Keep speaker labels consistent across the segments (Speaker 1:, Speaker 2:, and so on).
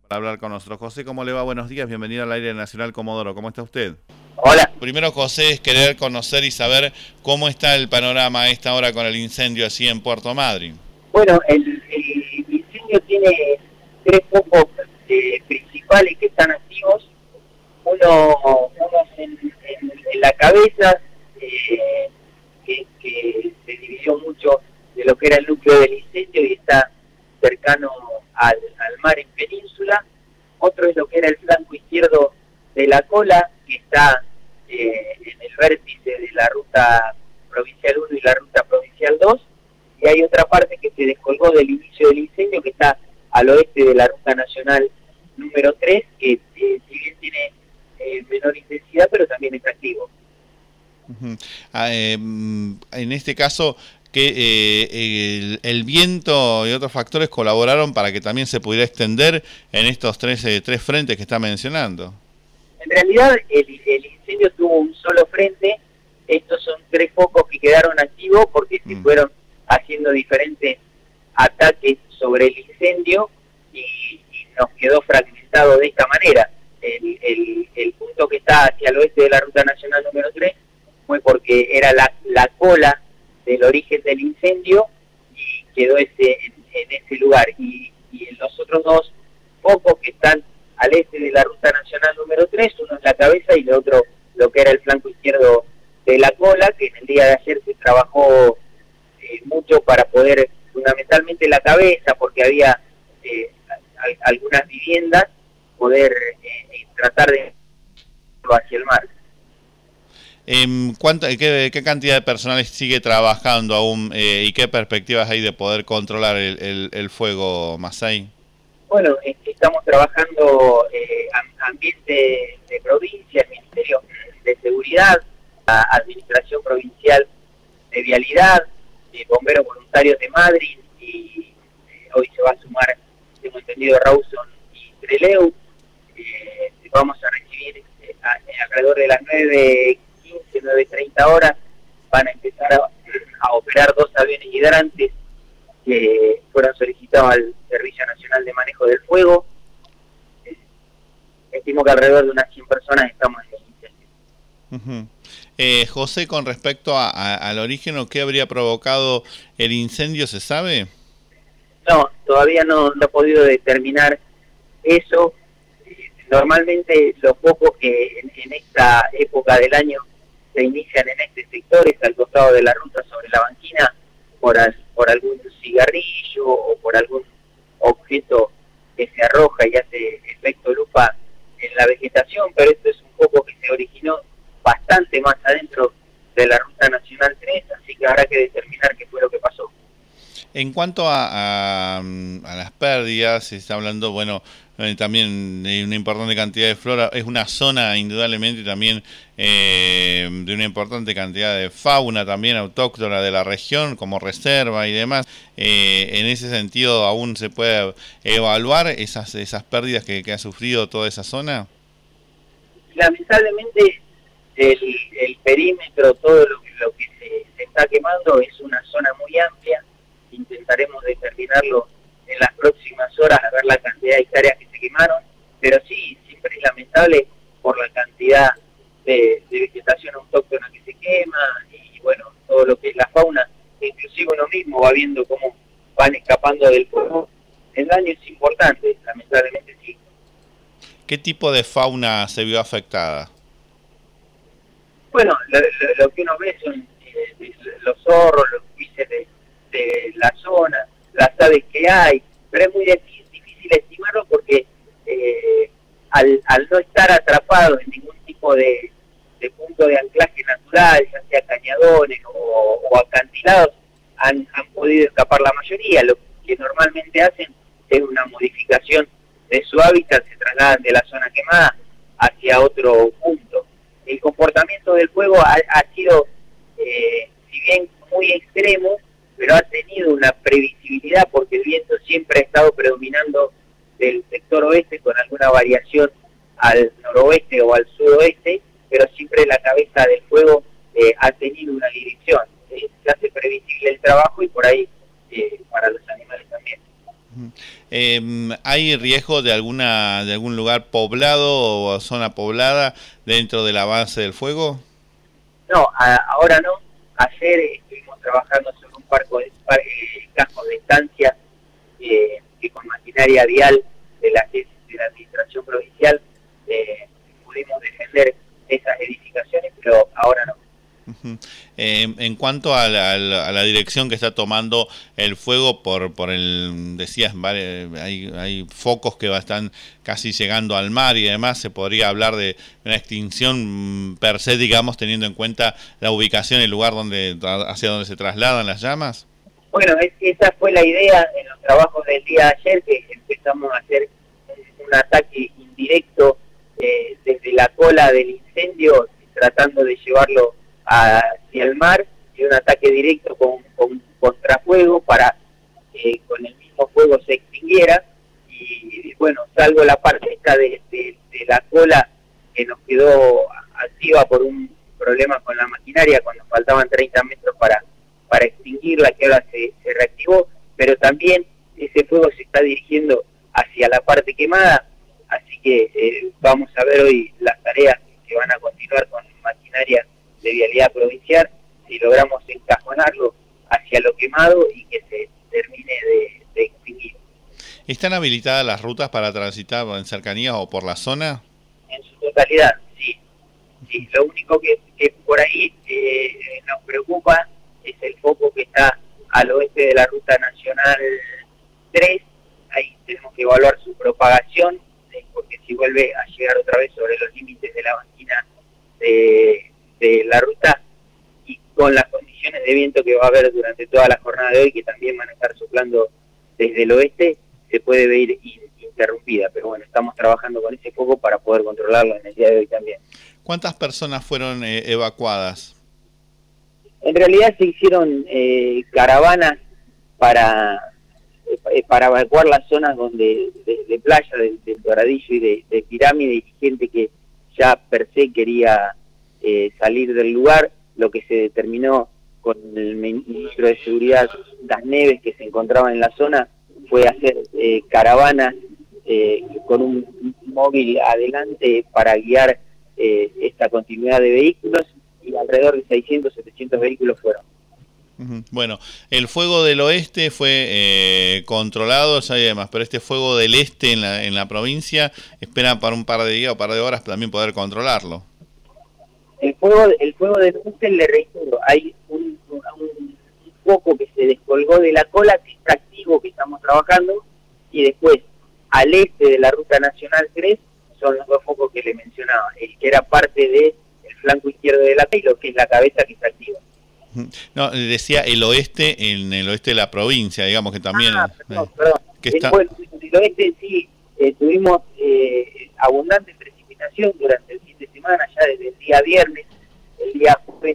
Speaker 1: Hablar con nosotros. José, ¿cómo le va? Buenos días, bienvenido al Aire Nacional Comodoro. ¿Cómo está usted?
Speaker 2: Hola.
Speaker 1: Primero, José, es querer conocer y saber cómo está el panorama a esta hora con el incendio así en Puerto Madryn.
Speaker 2: Bueno, el incendio tiene tres focos principales que están activos. Uno en la cabeza, que se dividió mucho de lo que era el núcleo del incendio y está cercano al mar en Península. Otro es lo que era el flanco izquierdo de la cola, que está en el vértice de la ruta provincial 1 y la ruta provincial 2, y hay otra parte que se descolgó del inicio del incendio, que está al oeste de la ruta nacional número 3, que si bien tiene menor intensidad, pero también es activo.
Speaker 1: En este caso, que el viento y otros factores colaboraron para que también se pudiera extender en estos tres frentes que está mencionando.
Speaker 2: En realidad el incendio tuvo un solo frente. Estos son tres focos que quedaron activos porque se fueron haciendo diferentes ataques sobre el incendio y nos quedó fragmentado de esta manera. El punto que está hacia el oeste de la ruta nacional número 3 fue porque era la cola del origen del incendio y quedó en ese lugar. Y en los otros dos focos que están al este de la ruta nacional número 3, uno es la cabeza y el otro lo que era el flanco izquierdo de la cola, que en el día de ayer se trabajó mucho para poder, fundamentalmente la cabeza, porque había algunas viviendas, poder tratar de hacia el mar.
Speaker 1: ¿Qué cantidad de personal sigue trabajando aún y qué perspectivas hay de poder controlar el fuego, Masay?
Speaker 2: Bueno, estamos trabajando ambiente de provincia, el Ministerio de Seguridad, la Administración Provincial de Vialidad, Bomberos Voluntarios de Madrid, y hoy se va a sumar, tengo entendido, Rawson y Trelew. Vamos a recibir alrededor de las 9:15, 9:30 horas, van a empezar a operar dos aviones hidrantes que fueron solicitados al Servicio Nacional de Manejo del Fuego. Estimo que alrededor de unas 100 personas estamos en el incendio.
Speaker 1: José, con respecto al origen o qué habría provocado el incendio, ¿se sabe?
Speaker 2: No, todavía no he podido determinar eso. Normalmente los focos que en esta época del año se inician en este sector es al costado de la ruta sobre la banquina, por algún cigarrillo o por algún objeto que se arroja y hace efecto lupa en la vegetación, pero esto es un foco que se originó bastante más adentro de la ruta nacional 3, así que habrá que determinar qué fue lo que pasó.
Speaker 1: En cuanto a las pérdidas, se está hablando, bueno, también de una importante cantidad de flora, es una zona indudablemente también de una importante cantidad de fauna también autóctona de la región, como reserva y demás. En ese sentido, ¿aún se puede evaluar esas pérdidas que ha sufrido toda esa zona?
Speaker 2: Lamentablemente, el perímetro, todo lo que se está quemando es una zona muy amplia. Intentaremos determinarlo en las próximas horas, a ver la cantidad de hectáreas que se quemaron, pero sí, siempre es lamentable por la cantidad de vegetación autóctona que se quema, y bueno, todo lo que es la fauna, inclusive uno mismo va viendo cómo van escapando del fuego. El daño es importante, lamentablemente sí.
Speaker 1: ¿Qué tipo de fauna se vio afectada?
Speaker 2: Bueno, lo que uno ve son los zorros, los bices de la zona, las aves que hay, pero es muy difícil estimarlo porque al no estar atrapado en ningún tipo de punto de anclaje natural, ya sea cañadones o acantilados, han podido escapar la mayoría. Lo que normalmente hacen es una modificación de su hábitat, se trasladan de la zona quemada hacia otro punto. El comportamiento del fuego ha sido, si bien muy extremo, pero ha tenido una previsibilidad porque el viento siempre ha estado predominando del sector oeste con alguna variación al noroeste o al sudoeste, pero siempre la cabeza del fuego ha tenido una dirección. Se hace previsible el trabajo y por ahí para los animales también.
Speaker 1: ¿Hay riesgo de algún lugar poblado o zona poblada dentro de la base del fuego?
Speaker 2: No, ahora no. Ayer estuvimos trabajando sobre un casco de estancia que con maquinaria vial de la administración provincial pudimos defender esas edificaciones, pero ahora no.
Speaker 1: En cuanto a la dirección que está tomando el fuego decías, hay focos que están casi llegando al mar y además se podría hablar de una extinción per se, digamos, teniendo en cuenta la ubicación, el lugar hacia donde se trasladan las llamas.
Speaker 2: Bueno, esa fue la idea en los trabajos del día de ayer, que empezamos a hacer un ataque indirecto desde la cola del incendio, tratando de llevarlo hacia el mar, y un ataque directo con contrafuego para que con el mismo fuego se extinguiera. Y bueno, salvo la parte esta de la cola que nos quedó activa por un problema con la maquinaria cuando faltaban 30 metros para extinguirla, que ahora se reactivó, pero también ese fuego se está dirigiendo hacia la parte quemada, así que vamos a ver hoy las tareas que van a continuar con maquinaria de vialidad provincial, si logramos encajonarlo hacia lo quemado y que se termine de extinguir.
Speaker 1: ¿Están habilitadas las rutas para transitar en cercanías o por la zona?
Speaker 2: En su totalidad, sí. Sí, lo único que por ahí nos preocupa es el foco que está al oeste de la Ruta Nacional 3, ahí tenemos que evaluar su propagación, porque si vuelve a llegar otra vez sobre los límites de la banquina de la ruta, y con las condiciones de viento que va a haber durante toda la jornada de hoy, que también van a estar soplando desde el oeste, se puede ver interrumpida, pero bueno, estamos trabajando con ese foco para poder controlarlo en el día de hoy también.
Speaker 1: ¿Cuántas personas fueron evacuadas?
Speaker 2: En realidad se hicieron caravanas para evacuar las zonas donde de playa, del Doradillo y de Pirámide, y gente que ya per se quería salir del lugar. Lo que se determinó con el ministro de Seguridad, Das Neves, que se encontraba en la zona, fue hacer caravanas con un móvil adelante para guiar esta continuidad de vehículos, y alrededor de 600, 700 vehículos fueron.
Speaker 1: Bueno, el fuego del oeste fue controlado ya y demás, pero este fuego del este en la provincia esperan para un par de días o par de horas también poder controlarlo.
Speaker 2: El fuego del oeste, le reitero, hay un foco que se descolgó de la cola, que está activo, que estamos trabajando, y después al este de la Ruta Nacional 3 son los dos focos que le mencionaba, el que era parte del flanco izquierdo de la y lo que es la cabeza, que está activa.
Speaker 1: No, decía el oeste, en el oeste de la provincia, digamos que también...
Speaker 2: Perdón.
Speaker 1: Que está...
Speaker 2: El oeste sí, tuvimos abundante precipitación durante el fin de semana, ya desde el día viernes. El día jueves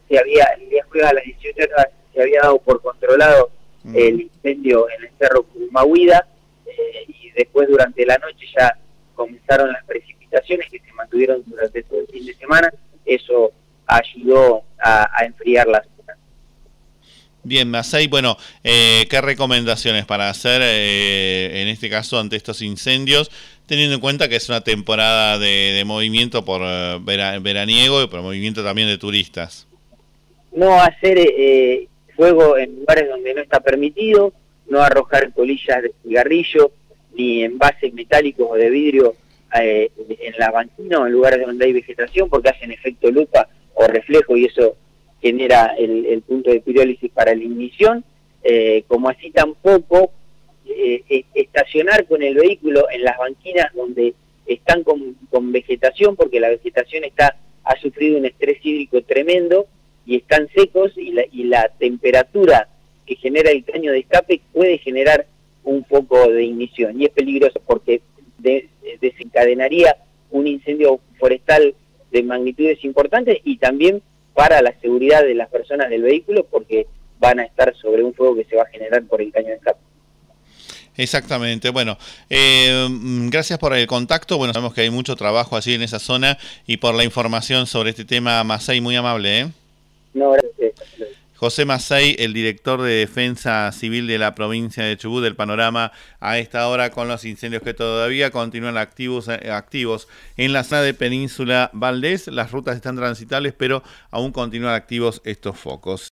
Speaker 2: a las 18 horas se había dado por controlado el incendio en el Cerro Cumahuida, y después durante la noche ya comenzaron las precipitaciones que se mantuvieron durante todo el fin de semana. Eso ayudó a enfriar la zona.
Speaker 1: Bien, Masay, bueno, ¿qué recomendaciones para hacer en este caso ante estos incendios, teniendo en cuenta que es una temporada de movimiento por veraniego y por movimiento también de turistas?
Speaker 2: No hacer fuego en lugares donde no está permitido, no arrojar colillas de cigarrillo ni envases metálicos o de vidrio en la banquina o en lugares donde hay vegetación, porque hacen efecto lupa o reflejo y eso genera el punto de pirólisis para la ignición, como así tampoco estacionar con el vehículo en las banquinas donde están con vegetación, porque la vegetación ha sufrido un estrés hídrico tremendo y están secos, y la temperatura que genera el caño de escape puede generar un foco de ignición, y es peligroso porque desencadenaría un incendio forestal de magnitudes importantes, y también para la seguridad de las personas del vehículo, porque van a estar sobre un fuego que se va a generar por el caño de escape.
Speaker 1: Exactamente. Bueno, gracias por el contacto. Bueno, sabemos que hay mucho trabajo allí en esa zona y por la información sobre este tema, Masay, muy amable, ¿eh?
Speaker 2: No, gracias.
Speaker 1: José Macei, el director de Defensa Civil de la provincia de Chubut, del panorama a esta hora con los incendios que todavía continúan activos en la zona de Península Valdés. Las rutas están transitables, pero aún continúan activos estos focos.